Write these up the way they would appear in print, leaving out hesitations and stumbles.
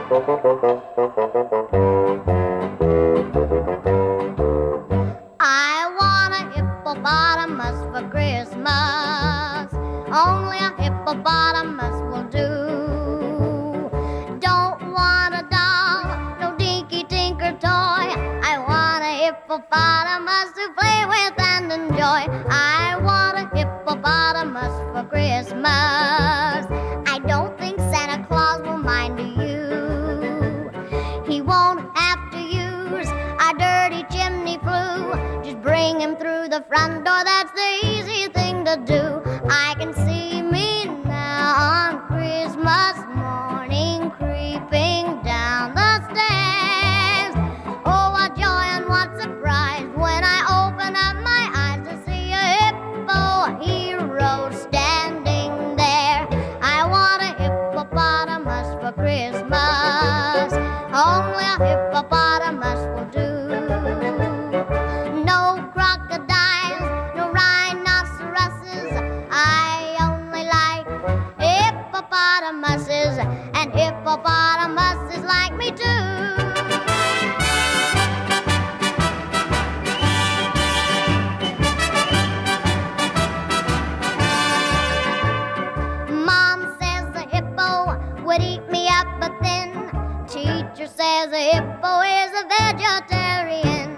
I want a hippopotamus for Christmas. Only a hippopotamus will do. Don't want a doll, no dinky tinker toy. I want a hippopotamus to play with and enjoy. I want a hippopotamus for Christmas. I don't think Santa Claus will mind you. He won't have to use a dirty chimney flue. Just bring him through the front door, that's the easy thing to do. I can see me now on Christmas morning creeping down the stairs. Oh, what joy and what surprise when I open up my eyes to see a hippo hero standing there. I want a hippopotamus for Christmas. Only a hippopotamus will do. No crocodiles, no rhinoceroses. I only like hippopotamuses, and hippopotamuses like me too. Mom says the hippo would eat me up, but then teacher says a hippo is a vegetarian.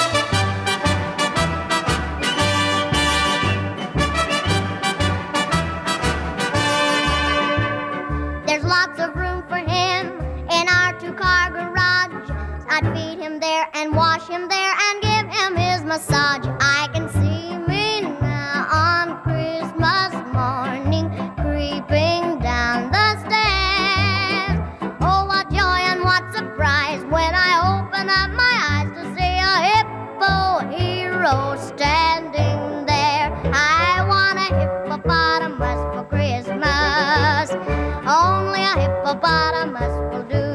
There's lots of room for him in our two-car garage. I'd feed him there and wash him there and give him his massage. I can see me now on Christmas morning creeping down the stairs. Oh, what joy and what surprise when I open up my eyes to see a hippo hero standing there. I want a hippopotamus for Christmas. Only a hippopotamus will do.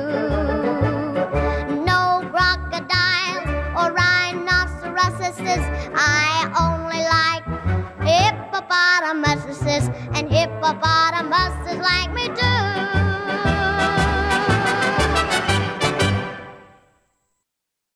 No crocodiles or rhinoceroses. I only like hippopotamuses, and hippopotamuses like me too.